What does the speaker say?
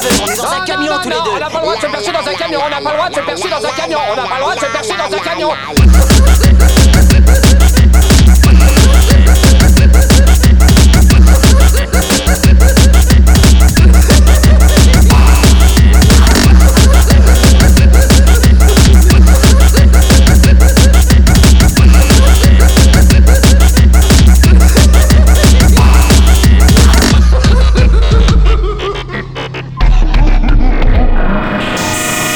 aveugle, on est dans un camion tous les deux. On n'a pas le droit de se percher dans un camion, on n'a pas le droit de se percher dans un camion, on n'a pas le droit de se percher dans un camion.